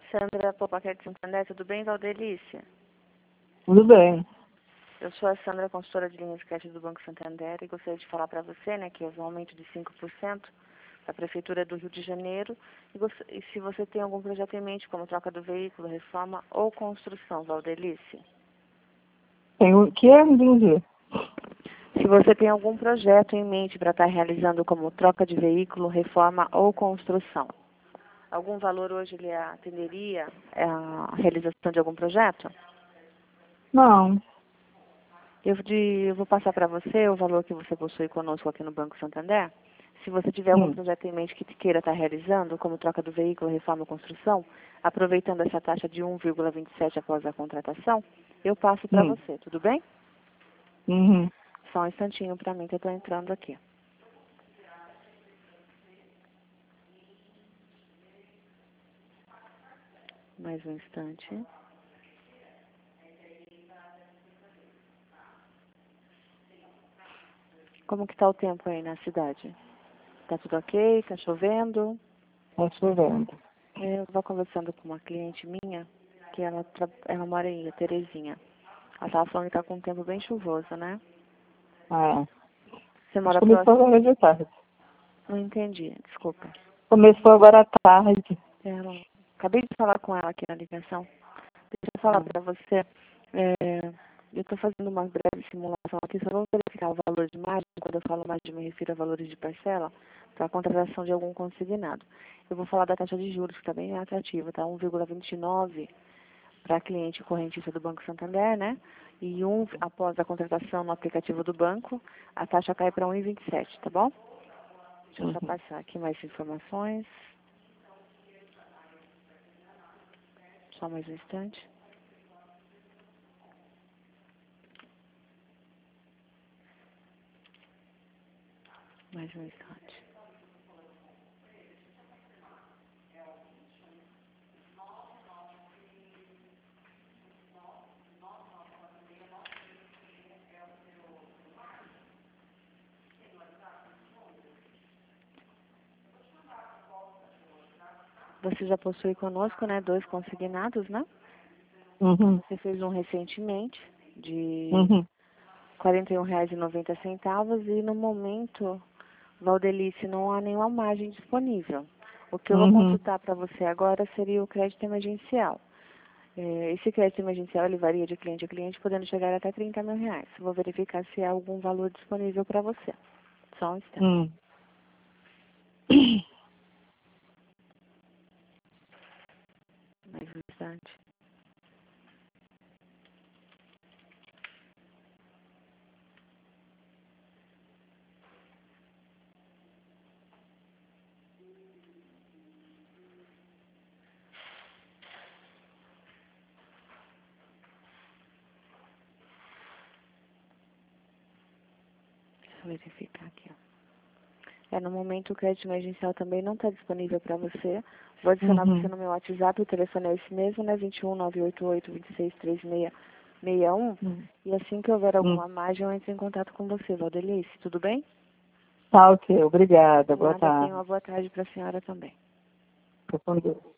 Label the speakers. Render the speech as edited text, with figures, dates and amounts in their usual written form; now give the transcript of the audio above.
Speaker 1: Sandra Popaquete Santander, tudo bem, Valdelice?
Speaker 2: Tudo bem.
Speaker 1: Eu sou a Sandra, consultora de linhas de crédito do Banco Santander, e gostaria de falar para você, né, que houve um aumento de 5% da Prefeitura do Rio de Janeiro, e se você tem algum projeto em mente, como troca do veículo, reforma ou construção, Valdelice?
Speaker 2: Tenho o que entendi.
Speaker 1: Se você tem algum projeto em mente para estar realizando como troca de veículo, reforma ou construção. Algum valor hoje lhe atenderia a realização de algum projeto?
Speaker 2: Não.
Speaker 1: Eu vou passar para você o valor que você possui conosco aqui no Banco Santander. Se você tiver algum projeto em mente que queira estar realizando, como troca do veículo, reforma ou construção, aproveitando essa taxa de 1,27 após a contratação, eu passo para você, tudo bem?
Speaker 2: Uhum.
Speaker 1: Só um instantinho para mim que eu estou entrando aqui. Mais um instante. Como que está o tempo aí na cidade? Está tudo ok? Está chovendo?
Speaker 2: Tá chovendo.
Speaker 1: Eu estava conversando com uma cliente minha, que ela mora aí, a Terezinha. Ela estava falando que está com um tempo bem chuvoso, né?
Speaker 2: Ah,
Speaker 1: Você mora
Speaker 2: começou
Speaker 1: próximo?
Speaker 2: agora de tarde.
Speaker 1: Não entendi, desculpa.
Speaker 2: Começou agora à tarde.
Speaker 1: Acabei de falar com ela aqui na ligação. Deixa eu falar para você. Eu estou fazendo uma breve simulação aqui, só vamos verificar o valor de margem. Quando eu falo margem, me refiro a valores de parcela para a contratação de algum consignado. Eu vou falar da taxa de juros, que está bem atrativa, tá? 1,29 para cliente correntista do Banco Santander, né? E após a contratação no aplicativo do banco, a taxa cai para 1,27, tá bom? Deixa eu só passar aqui mais informações. Só mais um instante. Mais um instante. Você já possui conosco, né, 2 consignados, né?
Speaker 2: Uhum.
Speaker 1: Você fez um recentemente de
Speaker 2: Uhum.
Speaker 1: R$ 41,90 e no momento, Valdelice, não há nenhuma margem disponível. O que eu vou consultar para você agora seria o crédito emergencial. Esse crédito emergencial ele varia de cliente a cliente, podendo chegar até R$ 30 mil. Vou verificar se há algum valor disponível para você. Só um instante. Mais um instante. Deixa eu verificar aqui, ó. No momento, o crédito emergencial também não está disponível para você. Vou adicionar você no meu WhatsApp, o telefone é esse mesmo, né? 21 988 26 3661. E assim que houver alguma margem, eu entro em contato com você, Valdelice. Tudo bem?
Speaker 2: Tá, ok. Obrigada. Boa
Speaker 1: Nada, tenha
Speaker 2: tarde.
Speaker 1: uma boa tarde para a senhora também.
Speaker 2: Fica com Deus.